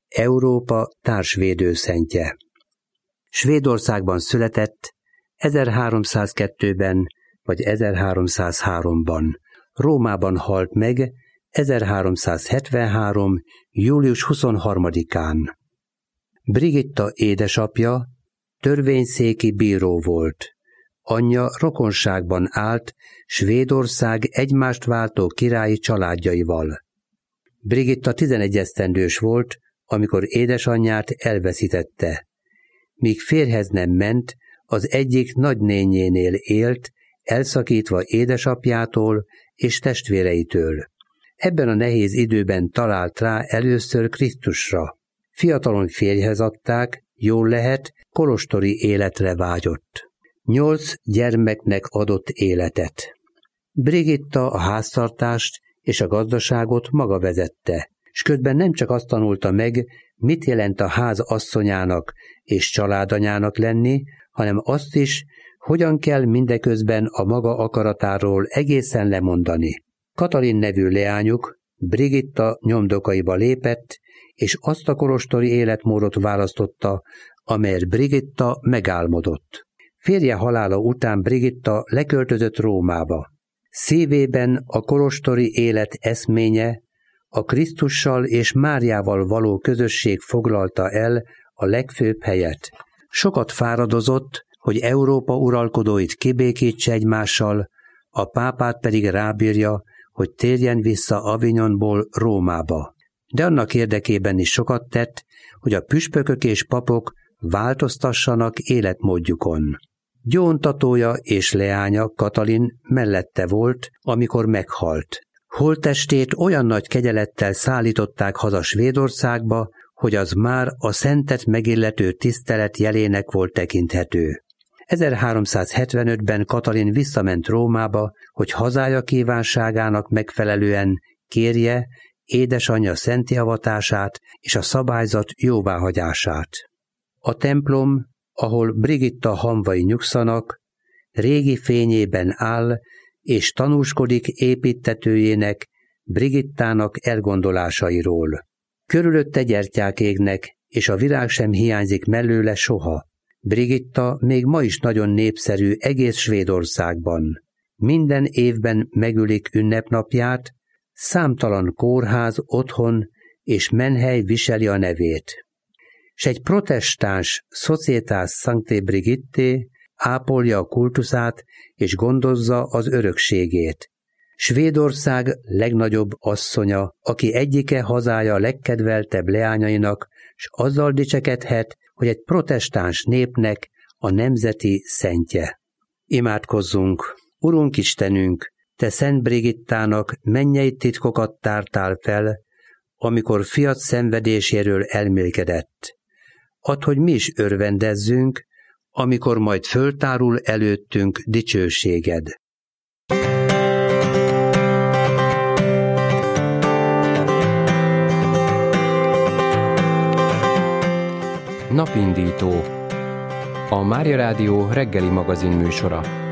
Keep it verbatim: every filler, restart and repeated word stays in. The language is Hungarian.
Európa társvédőszentje. Svédországban született ezerháromszázkettőben vagy ezerháromszázháromban. Rómában halt meg ezerháromszázhetvenhárom. július huszonharmadikán. Brigitta édesapja törvényszéki bíró volt. Anyja rokonságban állt Svédország egymást váltó királyi családjaival. Brigitta tizenegy esztendős volt, amikor édesanyját elveszítette. Míg férjhez nem ment, az egyik nagynényénél élt, elszakítva édesapjától és testvéreitől. Ebben a nehéz időben talált rá először Krisztusra. Fiatalon férjhez adták, jól lehet, kolostori életre vágyott. Nyolc gyermeknek adott életet. Brigitta a háztartást és a gazdaságot maga vezette, s közben nem csak azt tanulta meg, mit jelent a ház asszonyának és családanyának lenni, hanem azt is, hogyan kell mindeközben a maga akaratáról egészen lemondani. Katalin nevű leányuk Brigitta nyomdokaiba lépett, és azt a kolostori életmódot választotta, amelyet Brigitta megálmodott. Férje halála után Brigitta leköltözött Rómába. Szívében a kolostori élet eszménye, a Krisztussal és Máriával való közösség foglalta el a legfőbb helyet. Sokat fáradozott, hogy Európa uralkodóit kibékítse egymással, a pápát pedig rábírja, hogy térjen vissza Avignonból Rómába. De annak érdekében is sokat tett, hogy a püspökök és papok változtassanak életmódjukon. Gyóntatója és leánya Katalin mellette volt, amikor meghalt. Holttestét olyan nagy kegyelettel szállították haza Svédországba, hogy az már a szentet megillető tisztelet jelének volt tekinthető. ezerháromszázhetvenötben Katalin visszament Rómába, hogy hazája kívánságának megfelelően kérje édesanyja szentjavatását és a szabályzat jóváhagyását. A templom, ahol Brigitta hamvai nyugszanak, régi fényében áll, és tanúskodik építtetőjének, Brigittának elgondolásairól. Körülötte gyertyák égnek, és a virág sem hiányzik mellőle soha. Brigitta még ma is nagyon népszerű egész Svédországban. Minden évben megülik ünnepnapját, számtalan kórház, otthon és menhely viseli a nevét. S egy protestáns Societas Sanctae Brigittae ápolja a kultuszát és gondozza az örökségét. Svédország legnagyobb asszonya, aki egyike hazája legkedveltebb leányainak, s azzal dicsekedhet, hogy egy protestáns népnek a nemzeti szentje. Imádkozzunk! Urunk Istenünk, Te Szent Brigittának mennyei titkokat tártál fel, amikor fiat szenvedéséről elmélkedett. Add, hogy mi is örvendezzünk, amikor majd föltárul előttünk dicsőséged. Napindító. A Mária Rádió reggeli magazin műsora.